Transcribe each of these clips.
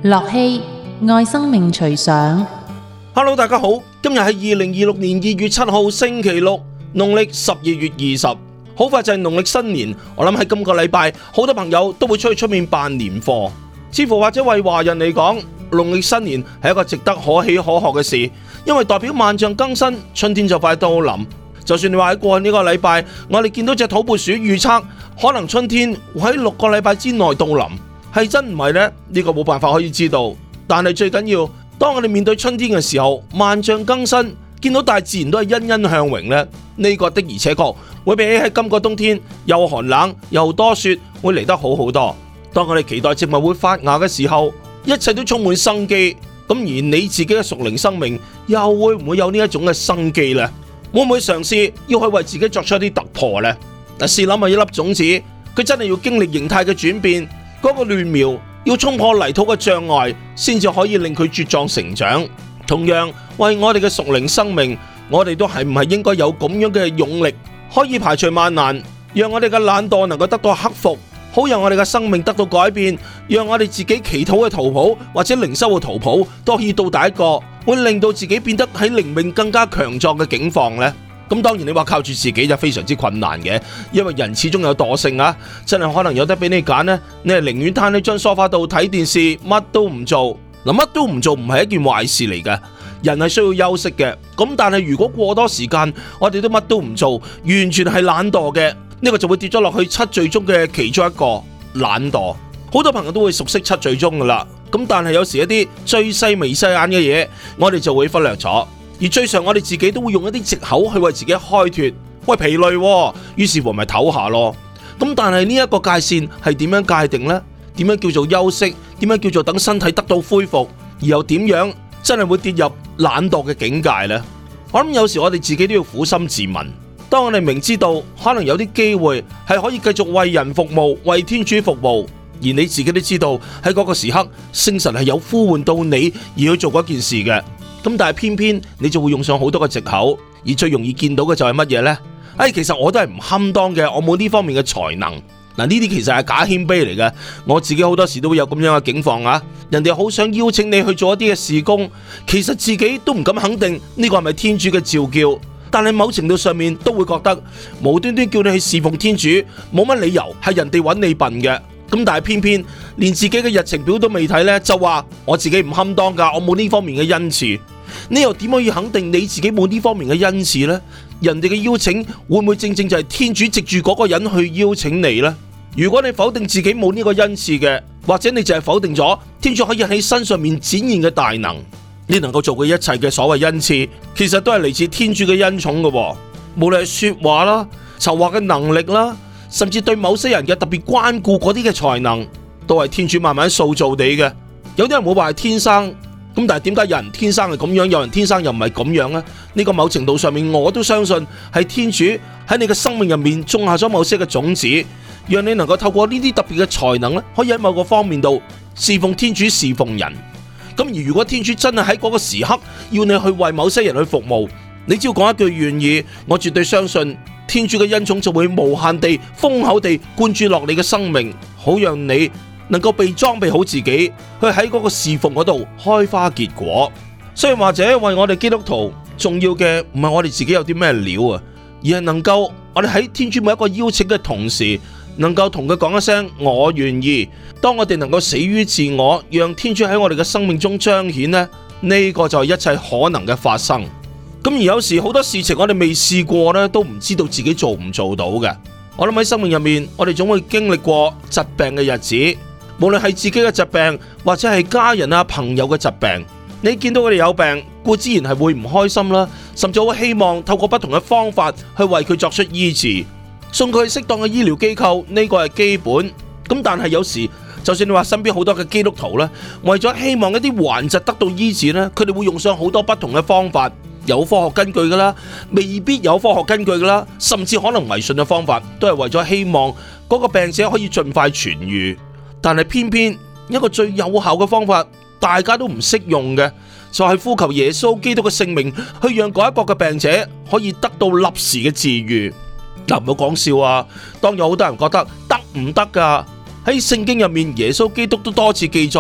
樂熙愛生命隨想。 Hello， 大家好，今日係2026年2月7號星期六，農曆12月20，好快就係農曆新年。我諗喺今個禮拜，好多朋友都會出面辦年貨，似乎或者為華人嚟講，農曆新年係一個值得可喜可賀嘅事，因為代表萬象更新，春天就快到臨。就算你話喺過去呢個禮拜，我哋見到隻土撥鼠預測可能春天會喺6個禮拜之內到臨，係真唔係呢？呢個冇辦法可以知道。但係最緊要，當我哋面對春天嘅時候，萬象更新，見到大自然都係欣欣向榮呢。呢個的而且確會比起喺今個冬天又寒冷又多雪會嚟得好好多。當我哋期待植物會發芽嘅時候，一切都充滿生機。咁而你自己嘅屬靈生命又會唔會有呢一種嘅生機呢？會唔會嘗試要去為自己作出一啲突破呢？嗱，試諗下一粒種子，佢真係要經歷形態嘅轉變，嗰個嫩苗要衝破泥土嘅障礙，先至可以令佢茁壯成長。同樣為我哋嘅屬靈生命，我哋都係唔係應該有咁樣嘅勇力，可以排除萬難，讓我哋嘅懶惰能夠得到克服，好讓我哋嘅生命得到改變，讓我哋自己祈禱嘅圖譜或者靈修嘅圖譜都可以到達一個會令到自己變得喺靈命更加強壯嘅境況呢。咁當然你話靠住自己就非常之困難嘅，因為人始終有惰性啊，真係可能有得俾你揀呢，你係寧願攤喺張梳化度睇電視，乜都唔做。嗱，乜都唔做唔係一件壞事嚟嘅，人係需要休息嘅。咁但係如果過多時間，我哋都乜都唔做，完全係懶惰嘅，呢個就會跌咗落去七罪中嘅其中一個懶惰。好多朋友都會熟悉七罪中噶啦，咁但係有時一啲最細眉細眼嘅嘢，我哋就會忽略咗。而最常我哋自己都會用一啲藉口去為自己開脫，喂，疲累喎，於是乎咪唞下咯。咁但係呢一個界線係點樣界定呢？點樣叫做休息？點樣叫做等身體得到恢復？而又點樣真係會跌入懶惰嘅境界呢？我諗有時我哋自己都要苦心自問。當我哋明知道可能有啲機會係可以繼續為人服務、為天主服務，而你自己都知道喺嗰個時刻，聖神係有呼喚到你而去做嗰件事嘅。咁但係偏偏你就會用上好多個藉口，而最容易見到嘅就係乜嘢呢？其實我都係唔堪當嘅，我冇呢方面嘅才能。嗱，呢啲其實係假謙卑嚟嘅。我自己好多時都會有咁樣嘅境況啊！人哋好想邀請你去做一啲嘅事工，其實自己都唔敢肯定呢個係咪天主嘅召叫，但係某程度上面都會覺得無端端叫你去侍奉天主，冇乜理由係人哋揾你笨嘅。咁但係偏偏連自己嘅日程表都未睇呢，就話我自己唔堪當㗎，我冇呢方面嘅恩賜。你又點可以肯定你自己冇呢方面嘅恩賜呢？人哋嘅邀請會唔會正正就係天主藉住嗰個人去邀請你呢？如果你否定自己冇呢個恩賜嘅，或者你就係否定咗天主可以喺身上面展現嘅大能，你能夠做嘅一切嘅所謂恩賜，其實都係嚟自天主嘅恩寵嘅。無論係說話啦、籌劃嘅能力啦，甚至對某些人嘅特別關顧嗰啲嘅才能，都係天主慢慢塑造你嘅。有啲人冇話係天生。咁但係點解有人天生係咁樣，有人天生又唔係咁樣呢？呢個某程度上面我都相信係天主喺你嘅生命入面種下咗某些嘅種子，讓你能夠透過呢啲特別嘅才能咧，可以喺某個方面度侍奉天主、侍奉人。咁而如果天主真係喺嗰個時刻要你去為某些人去服務，你只要講一句願意，我絕對相信天主嘅恩寵就會無限地、豐厚地灌注落你嘅生命，好讓你能夠被裝備好自己，去喺嗰個侍奉嗰度開花結果。所以或者為我哋基督徒重要嘅唔係我哋自己有啲咩料啊，而係能夠我哋喺天主每一個邀請嘅同時，能夠同佢講一聲我願意。當我哋能夠死於自我，讓天主喺我哋嘅生命中彰顯呢，呢個就係一切可能嘅發生。咁而有時好多事情我哋未試過呢，都唔知道自己做唔做到嘅。我諗喺生命入面，我哋總會經歷過疾病嘅日子。無論係自己嘅疾病，或者係家人啊朋友嘅疾病，你見到佢哋有病，固之然係會唔開心啦，甚至會希望透過不同嘅方法去為佢作出醫治，送佢去適當嘅醫療機構，呢個係基本。咁但係有時，就算你話身邊好多嘅基督徒呢，為咗希望一啲患疾得到醫治呢，佢哋會用上好多不同嘅方法，有科學根據噶啦，未必有科學根據噶啦，甚至可能迷信嘅方法，都係為咗希望嗰個病者可以盡快痊癒。但係偏偏一個最有效嘅方法，大家都唔識用嘅，就係呼求耶穌基督嘅聖名，去讓嗰一個嘅病者可以得到立時嘅治癒。嗱，唔好講笑啊！當有好多人覺得得唔得噶？喺聖經入面，耶穌基督都多次記載，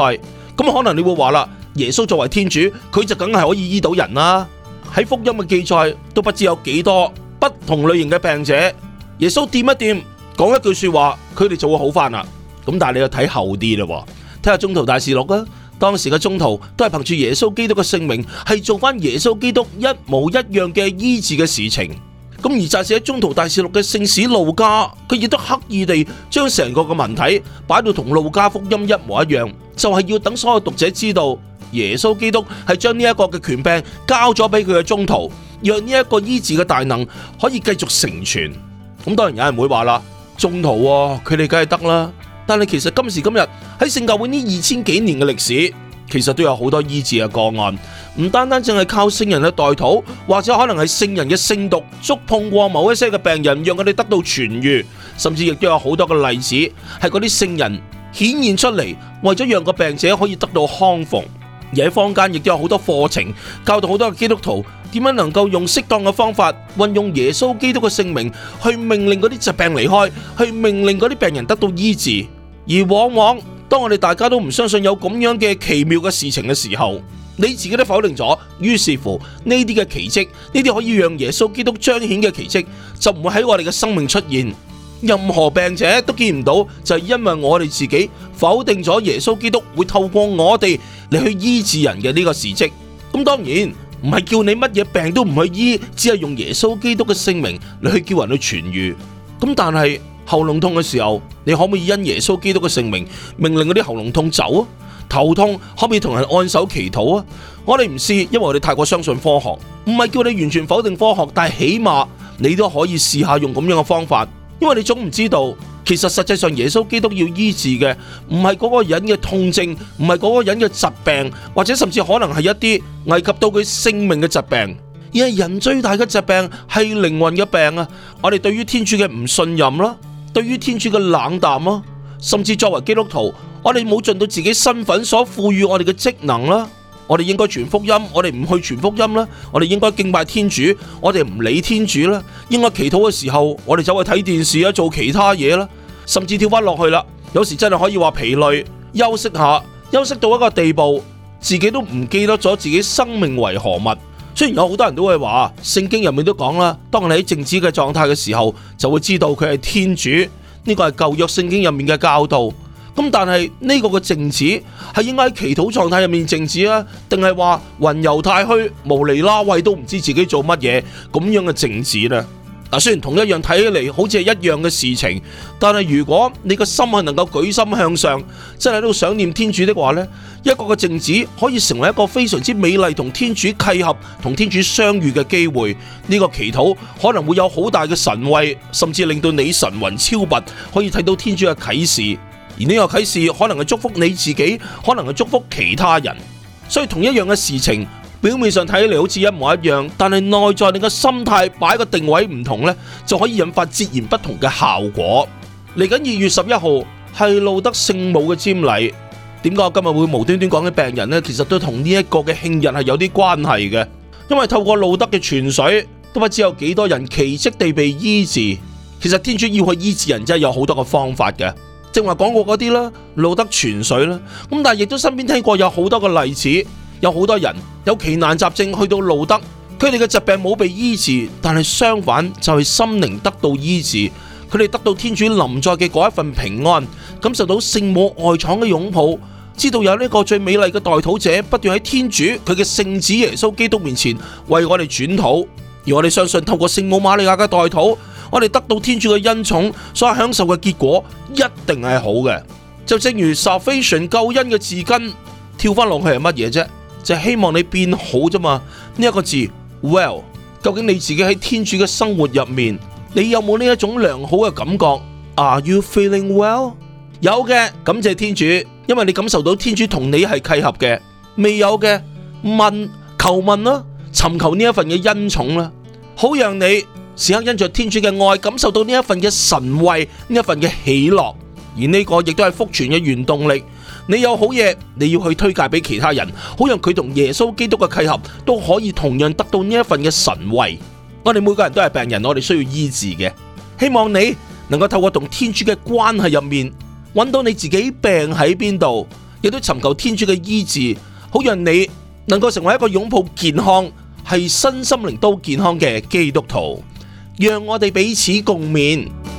咁可能你會話啦，耶穌作為天主，佢就梗係可以醫到人啦。喺福音嘅記載都不知有幾多不同類型嘅病者，耶穌掂一掂，講一句說話，佢哋就會好返啦。咁但係你要睇後啲啦，睇下宗徒大事錄啊。當時嘅宗徒都係憑住耶穌基督嘅聖名，係做翻耶穌基督一模一樣嘅醫治嘅事情。咁而就係喺宗徒大事錄嘅聖史路加，佢亦都刻意地將成個嘅文體擺到同路加福音一模一樣，就係要等所有讀者知道耶穌基督係將呢一個嘅權柄交咗俾佢嘅宗徒，讓呢一個醫治嘅大能可以繼續成傳。咁當然有人會話啦，宗徒佢哋梗係得啦。但係其實今時今日喺聖教會呢2000幾年嘅歷史，其實都有好多醫治嘅個案，唔單單淨係靠聖人嘅代禱，或者可能係聖人嘅聖毒觸碰過某一些嘅病人，讓佢哋得到痊癒，甚至亦都有好多嘅例子係嗰啲聖人顯現出嚟，為咗讓個病者可以得到康復。而喺坊間亦都有好多課程教導好多嘅基督徒點樣能夠用適當嘅方法運用耶穌基督嘅聖名去命令嗰啲疾病離開，去命令嗰啲病人得到醫治。而往往當我哋大家都唔相信有咁樣嘅奇妙嘅事情嘅時候，你自己都否定咗，於是乎呢啲嘅奇蹟，呢啲可以讓耶穌基督彰顯嘅奇蹟就唔會喺我哋嘅生命出現。任何病者都見唔到，就係因為我哋自己否定咗耶穌基督會透過我哋嚟去醫治人嘅呢個事蹟。咁當然唔係叫你乜嘢病都唔去醫，只係用耶穌基督嘅聖名嚟去叫人去痊癒。咁但係喉嚨痛嘅時候，你可唔可以因耶穌基督嘅聖名命令嗰啲喉嚨痛走啊？頭痛可唔可以同人按手祈禱啊？我哋唔試，因為我哋太過相信科學，唔係叫你完全否定科學，但係起碼你都可以試下用咁樣嘅方法。因為你總唔知道，其實實際上耶穌基督要醫治嘅唔係嗰個人嘅痛症，唔係嗰個人嘅疾病，或者甚至可能係一啲危及到佢性命嘅疾病，而係人最大嘅疾病係靈魂嘅病啊！我哋對於天主嘅唔信任啦，對於天主嘅冷淡啦，甚至作為基督徒，我哋冇盡到自己身份所賦予我哋嘅職能啦。我哋應該傳福音，我哋唔去傳福音啦。我哋應該敬拜天主，我哋唔理天主啦。應該祈禱嘅時候，我哋走去睇電視啊，做其他嘢啦，甚至跳翻落去啦。有時真係可以話疲累，休息下，休息到一個地步，自己都唔記得咗自己生命為何物。雖然有好多人都會話，聖經入面都講啦，當你喺靜止嘅狀態嘅時候，就會知道佢係天主。呢個係舊約聖經入面嘅教導。咁但係呢個嘅靜止係應該喺祈禱狀態入面靜止啊，定係話雲遊太虛、無厘啦喂都唔知自己做乜嘢咁樣嘅靜止呢？嗱，雖然同一樣睇起嚟好似係一樣嘅事情，但係如果你個心係能夠舉心向上，真係喺度想念天主的話呢，一個嘅靜止可以成為一個非常之美麗同天主契合、同天主相遇嘅機會。呢個祈禱可能會有好大嘅神慰，甚至令到你神魂超拔，可以睇到天主嘅啟示。而呢個啟示可能係祝福你自己，可能係祝福其他人。所以同一樣嘅事情，表面上睇起嚟好似一模一樣，但係內在你嘅心態擺個定位唔同呢，就可以引發截然不同嘅效果。嚟緊2月11號係路德聖母嘅瞻禮，點解我今日會無端端講起病人呢？其實都同呢一個嘅慶日係有啲關係嘅，因為透過路德嘅泉水，都不知有幾多人奇蹟地被醫治。其實天主要去醫治人真係有好多個方法嘅。正話講過嗰啲啦，路德泉水啦，咁但係亦都身邊聽過有好多個例子，有好多人有奇難雜症去到路德，佢哋嘅疾病冇被醫治，但係相反就係心靈得到醫治，佢哋得到天主臨在嘅嗰一份平安，感受到聖母外廠嘅擁抱，知道有呢個最美麗嘅代禱者不斷喺天主佢嘅聖子耶穌基督面前為我哋轉禱，而我哋相信透過聖母瑪利亞嘅代禱，我哋得到天主嘅恩寵所享受嘅結果一定係好嘅。就正如 salvation 救恩嘅字根跳翻落去係乜嘢啫？就係希望你變好啫嘛。呢一個字 well， 究竟你自己喺天主嘅生活入面，你有冇呢一種良好嘅感覺？ Are you feeling well？ 有嘅，感謝天主，因為你感受到天主同你係契合嘅。未有嘅，求問啦，尋求呢一份嘅恩寵啦，好讓你時刻因着天主嘅愛，感受到呢一份嘅神慰，呢一份嘅喜樂。而呢個亦都係福傳嘅原動力。你有好嘢，你要去推介俾其他人，好讓佢同耶穌基督嘅契合都可以同樣得到呢一份嘅神慰。我哋每個人都係病人，我哋需要醫治嘅。希望你能夠透過同天主嘅關係入面，揾到你自己病喺邊度， 亦都尋求天主嘅醫治，好讓你能夠成為一個擁抱健康、係身心靈都健康嘅基督徒。讓我哋彼此共勉。